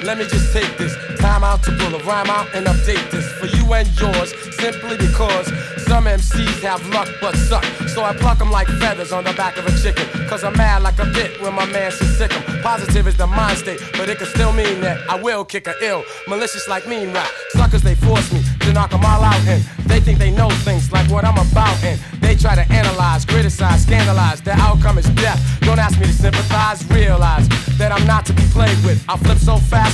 Let me just take this time out to pull a rhyme out and update this for you and yours, simply because some MCs have luck but suck. So I pluck them like feathers on the back of a chicken, cause I'm mad like a bit when my man should sick 'em. Positive is the mind state, but it can still mean that I will kick a ill, malicious like mean rap. Suckers, they force me to knock them all out, and they think they know things like what I'm about, and they try to analyze, criticize, scandalize. The outcome is death. Don't ask me to sympathize, realize that I'm not to be played with. I flip so fast